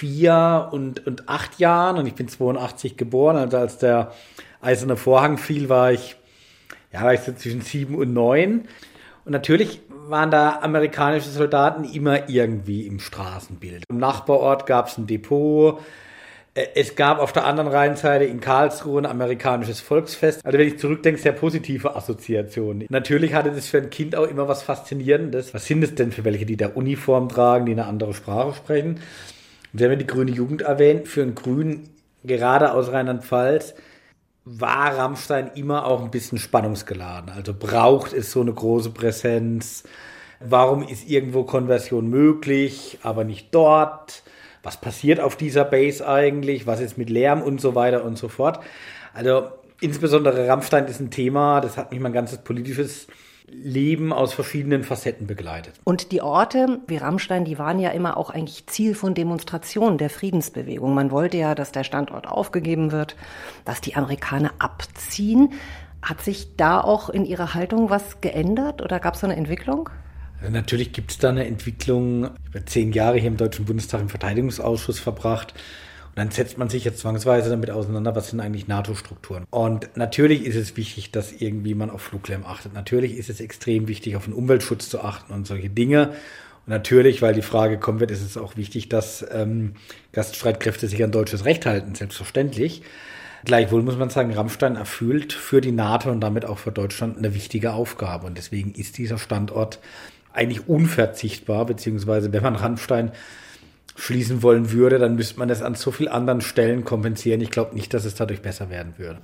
vier und, und acht Jahren. Und ich bin zweiundachtzig geboren. Also als der Eiserne Vorhang fiel, war ich, ja, war ich so zwischen sieben und neun. Und natürlich waren da amerikanische Soldaten immer irgendwie im Straßenbild. Im Nachbarort gab es ein Depot. Es gab auf der anderen Rheinseite in Karlsruhe ein amerikanisches Volksfest. Also wenn ich zurückdenke, sehr positive Assoziationen. Natürlich hatte das für ein Kind auch immer was Faszinierendes. Was sind es denn für welche, die da Uniform tragen, die eine andere Sprache sprechen? Und Sie haben ja die Grüne Jugend erwähnt. Für einen Grünen, gerade aus Rheinland-Pfalz, war Ramstein immer auch ein bisschen spannungsgeladen. Also braucht es so eine große Präsenz? Warum ist irgendwo Konversion möglich, aber nicht dort? Was passiert auf dieser Base eigentlich? Was ist mit Lärm und so weiter und so fort? Also insbesondere Ramstein ist ein Thema, das hat mich mein ganzes politisches Leben aus verschiedenen Facetten begleitet. Und die Orte wie Ramstein, die waren ja immer auch eigentlich Ziel von Demonstrationen der Friedensbewegung. Man wollte ja, dass der Standort aufgegeben wird, dass die Amerikaner abziehen. Hat sich da auch in Ihrer Haltung was geändert oder gab es so eine Entwicklung? Also natürlich gibt es da eine Entwicklung. Ich habe zehn Jahre hier im Deutschen Bundestag im Verteidigungsausschuss verbracht. Und dann setzt man sich jetzt zwangsweise damit auseinander, was sind eigentlich NATO-Strukturen. Und natürlich ist es wichtig, dass irgendwie man auf Fluglärm achtet. Natürlich ist es extrem wichtig, auf den Umweltschutz zu achten und solche Dinge. Und natürlich, weil die Frage kommen wird, ist es auch wichtig, dass ähm, Gaststreitkräfte sich an deutsches Recht halten, selbstverständlich. Gleichwohl muss man sagen, Ramstein erfüllt für die NATO und damit auch für Deutschland eine wichtige Aufgabe. Und deswegen ist dieser Standort eigentlich unverzichtbar, beziehungsweise wenn man Ramstein schließen wollen würde, dann müsste man das an so vielen anderen Stellen kompensieren. Ich glaube nicht, dass es dadurch besser werden würde.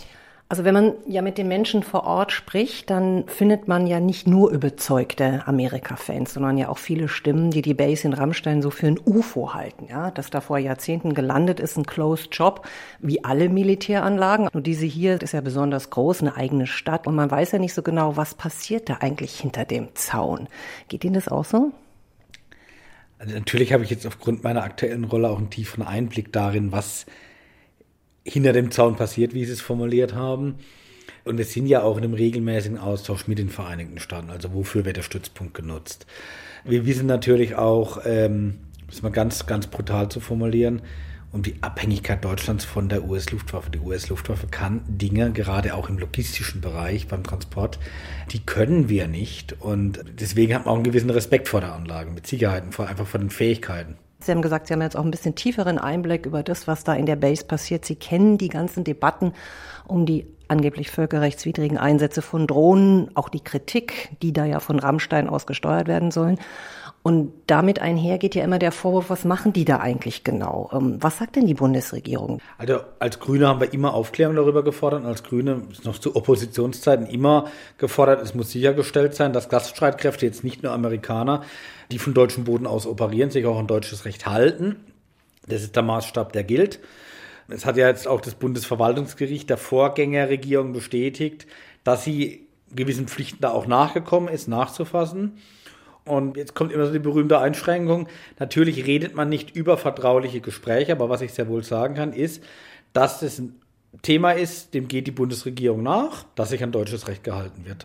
Also wenn man ja mit den Menschen vor Ort spricht, dann findet man ja nicht nur überzeugte Amerika-Fans, sondern ja auch viele Stimmen, die die Base in Ramstein so für ein U F O halten. Ja, dass da vor Jahrzehnten gelandet ist, ein Closed Job, wie alle Militäranlagen. Nur diese hier ist ja besonders groß, eine eigene Stadt. Und man weiß ja nicht so genau, was passiert da eigentlich hinter dem Zaun. Geht Ihnen das auch so? Also natürlich habe ich jetzt aufgrund meiner aktuellen Rolle auch einen tiefen Einblick darin, was hinter dem Zaun passiert, wie Sie es formuliert haben. Und wir sind ja auch in einem regelmäßigen Austausch mit den Vereinigten Staaten. Also wofür wird der Stützpunkt genutzt? Wir wissen natürlich auch, ähm, das ist mal ganz, ganz brutal zu formulieren, um die Abhängigkeit Deutschlands von der U S-Luftwaffe. Die U S-Luftwaffe kann Dinge, gerade auch im logistischen Bereich, beim Transport, die können wir nicht. Und deswegen hat man auch einen gewissen Respekt vor der Anlage, mit Sicherheit, vor, einfach vor den Fähigkeiten. Sie haben gesagt, Sie haben jetzt auch ein bisschen tieferen Einblick über das, was da in der Base passiert. Sie kennen die ganzen Debatten um die angeblich völkerrechtswidrigen Einsätze von Drohnen, auch die Kritik, die da ja von Ramstein aus gesteuert werden sollen. Und damit einher geht ja immer der Vorwurf, was machen die da eigentlich genau? Was sagt denn die Bundesregierung? Also als Grüne haben wir immer Aufklärung darüber gefordert und als Grüne ist noch zu Oppositionszeiten immer gefordert, es muss sichergestellt sein, dass Gaststreitkräfte, jetzt nicht nur Amerikaner, die von deutschem Boden aus operieren, sich auch an deutsches Recht halten. Das ist der Maßstab, der gilt. Es hat ja jetzt auch das Bundesverwaltungsgericht der Vorgängerregierung bestätigt, dass sie gewissen Pflichten da auch nachgekommen ist, nachzufassen. Und jetzt kommt immer so die berühmte Einschränkung. Natürlich redet man nicht über vertrauliche Gespräche, aber was ich sehr wohl sagen kann, ist, dass das ein Thema ist, dem geht die Bundesregierung nach, dass sich an deutsches Recht gehalten wird.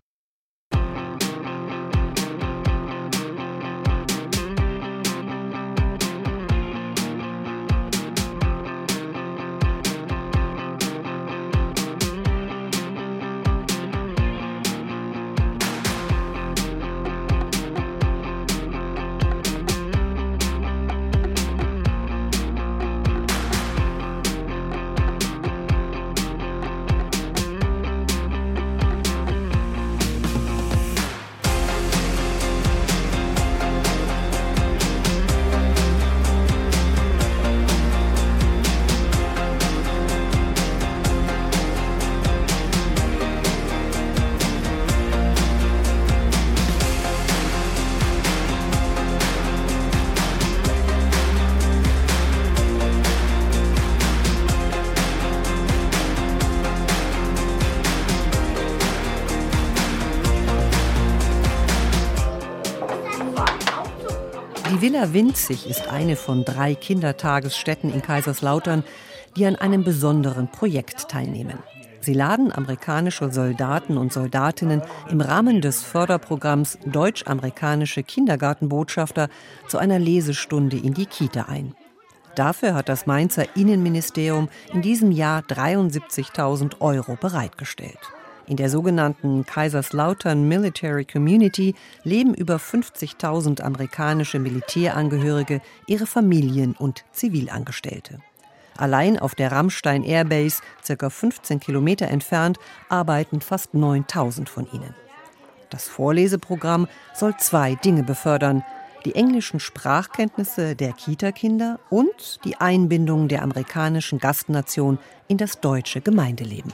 Die Villa Winzig ist eine von drei Kindertagesstätten in Kaiserslautern, die an einem besonderen Projekt teilnehmen. Sie laden amerikanische Soldaten und Soldatinnen im Rahmen des Förderprogramms Deutsch-Amerikanische Kindergartenbotschafter zu einer Lesestunde in die Kita ein. Dafür hat das Mainzer Innenministerium in diesem Jahr dreiundsiebzigtausend Euro bereitgestellt. In der sogenannten Kaiserslautern Military Community leben über fünfzigtausend amerikanische Militärangehörige, ihre Familien und Zivilangestellte. Allein auf der Ramstein Airbase, ca. fünfzehn Kilometer entfernt, arbeiten fast neuntausend von ihnen. Das Vorleseprogramm soll zwei Dinge befördern: die englischen Sprachkenntnisse der Kita-Kinder und die Einbindung der amerikanischen Gastnation in das deutsche Gemeindeleben.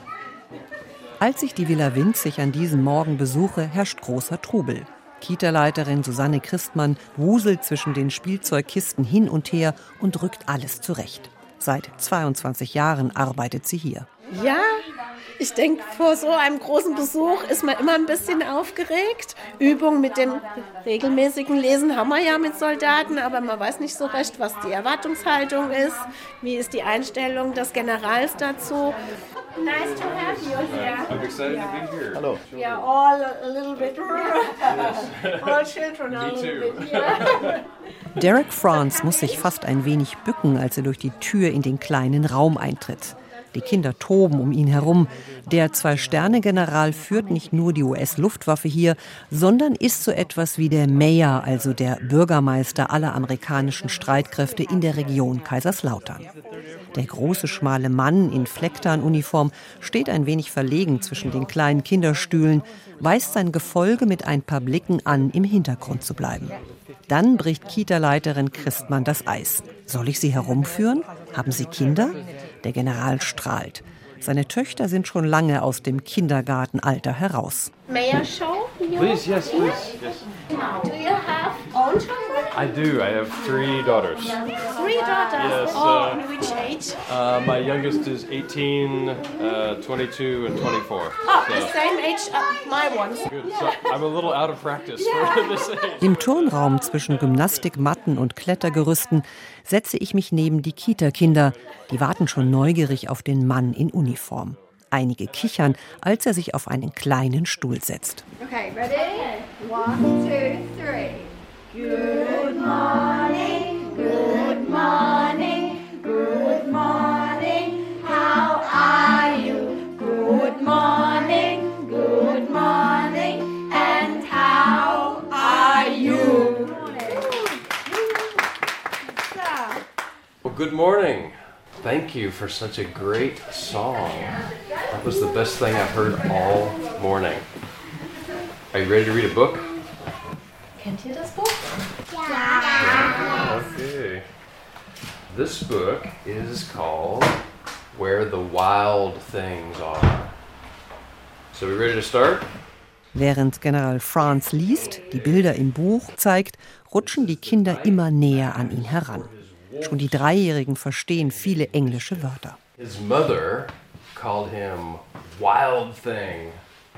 Als ich die Villa Winzig an diesem Morgen besuche, herrscht großer Trubel. Kita-Leiterin Susanne Christmann wuselt zwischen den Spielzeugkisten hin und her und rückt alles zurecht. Seit zweiundzwanzig Jahren arbeitet sie hier. Ja, ich denke, vor so einem großen Besuch ist man immer ein bisschen aufgeregt. Übung mit dem regelmäßigen Lesen haben wir ja mit Soldaten, aber man weiß nicht so recht, was die Erwartungshaltung ist. Wie ist die Einstellung des Generals dazu? Nice to have you here. I'm excited yeah. to be here. Hello. We are all a little bit. All children are a little bit here. Derek Franz muss sich fast ein wenig bücken, als er durch die Tür in den kleinen Raum eintritt. Die Kinder toben um ihn herum. Der Zwei-Sterne-General führt nicht nur die U S-Luftwaffe hier, sondern ist so etwas wie der Mayor, also der Bürgermeister aller amerikanischen Streitkräfte in der Region Kaiserslautern. Der große, schmale Mann in Flecktarnuniform steht ein wenig verlegen zwischen den kleinen Kinderstühlen, weist sein Gefolge mit ein paar Blicken an, im Hintergrund zu bleiben. Dann bricht Kita-Leiterin Christmann das Eis. Soll ich Sie herumführen? Haben Sie Kinder? Der General strahlt. Seine Töchter sind schon lange aus dem Kindergartenalter heraus. May I show you? Please, yes, please. Yes. Do you have own children? I do. I have three daughters. Three daughters. Yes, oh, uh, in which age? Uh, my youngest is eighteen, uh, twenty-two, and twenty-four. Oh, so. the same age as my ones. Good. So I'm a little out of practice for this age. Im Turnraum zwischen Gymnastikmatten und Klettergerüsten setze ich mich neben die Kita-Kinder. Die warten schon neugierig auf den Mann in Uniform. Einige kichern, als er sich auf einen kleinen Stuhl setzt. Okay, ready? One, two, three. Good morning, good morning, good morning. How are you? Good morning, good morning. And how are you? Well, good morning. Thank you for such a great song. That was the best thing I've heard all morning. Are you ready to read a book? Kennt ihr das Buch? Ja. Okay. This book is called Where the Wild Things Are. So we ready to start? Während General Franz liest, die Bilder im Buch zeigt, rutschen die Kinder immer näher an ihn heran. Schon die Dreijährigen verstehen viele englische Wörter. His mother called him Wild Thing.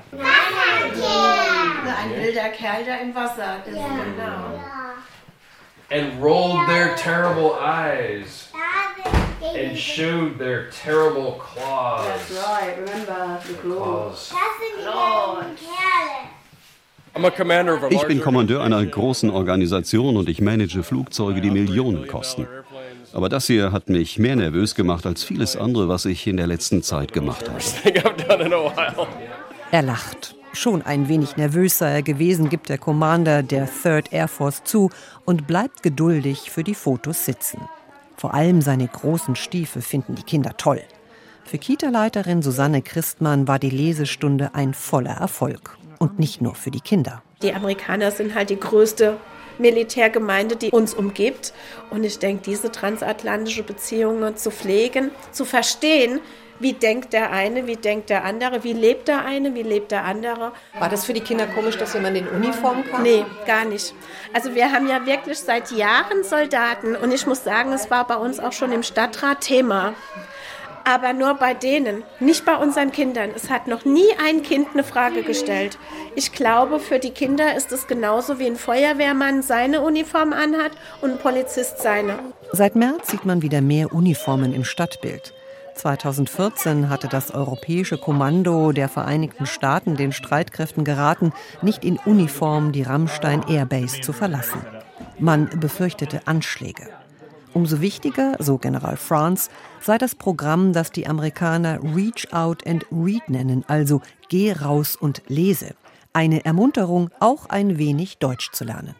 Ein wilder Kerl, der im Wasser ist. Genau. And rolled their terrible eyes and showed their terrible claws. That's right, remember the claws. Ich bin Kommandeur einer großen Organisation und ich manage Flugzeuge, die Millionen kosten. Aber das hier hat mich mehr nervös gemacht als vieles andere, was ich in der letzten Zeit gemacht habe. Er lacht. Schon ein wenig nervös sei er gewesen, gibt der Commander der Third Air Force zu und bleibt geduldig für die Fotos sitzen. Vor allem seine großen Stiefel finden die Kinder toll. Für Kita-Leiterin Susanne Christmann war die Lesestunde ein voller Erfolg. Und nicht nur für die Kinder. Die Amerikaner sind halt die größte Militärgemeinde, die uns umgibt. Und ich denke, diese transatlantische Beziehungen zu pflegen, zu verstehen, wie denkt der eine, wie denkt der andere, wie lebt der eine, wie lebt der andere. War das für die Kinder komisch, dass jemand in Uniform kam? Nee, gar nicht. Also wir haben ja wirklich seit Jahren Soldaten. Und ich muss sagen, es war bei uns auch schon im Stadtrat Thema. Aber nur bei denen, nicht bei unseren Kindern. Es hat noch nie ein Kind eine Frage gestellt. Ich glaube, für die Kinder ist es genauso wie ein Feuerwehrmann seine Uniform anhat und ein Polizist seine. Seit März sieht man wieder mehr Uniformen im Stadtbild. zweitausendvierzehn hatte das Europäische Kommando der Vereinigten Staaten den Streitkräften geraten, nicht in Uniform die Ramstein Airbase zu verlassen. Man befürchtete Anschläge. Umso wichtiger, so General Franz, sei das Programm, das die Amerikaner Reach Out and Read nennen, also geh raus und lese. Eine Ermunterung, auch ein wenig Deutsch zu lernen.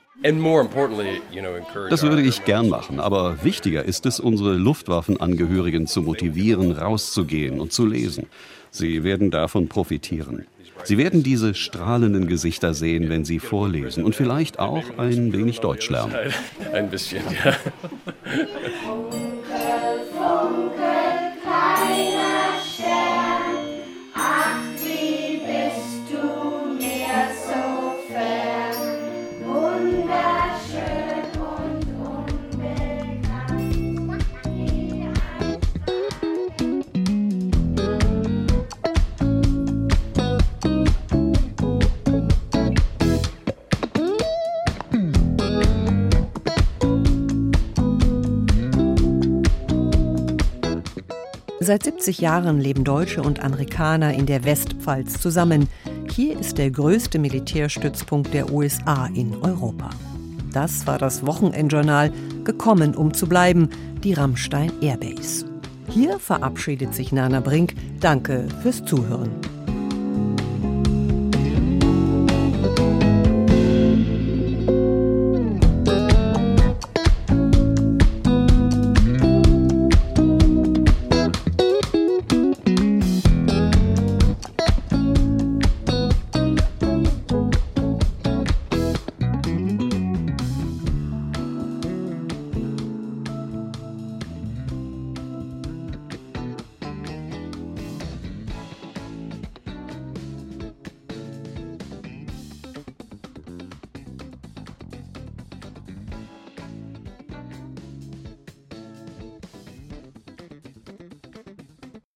Das würde ich gern machen, aber wichtiger ist es, unsere Luftwaffenangehörigen zu motivieren, rauszugehen und zu lesen. Sie werden davon profitieren. Sie werden diese strahlenden Gesichter sehen, wenn sie vorlesen und vielleicht auch ein wenig Deutsch lernen. Ein bisschen, ja. Seit siebzig Jahren leben Deutsche und Amerikaner in der Westpfalz zusammen. Hier ist der größte Militärstützpunkt der U S A in Europa. Das war das Wochenendjournal, gekommen um zu bleiben, die Ramstein Airbase. Hier verabschiedet sich Nana Brink. Danke fürs Zuhören.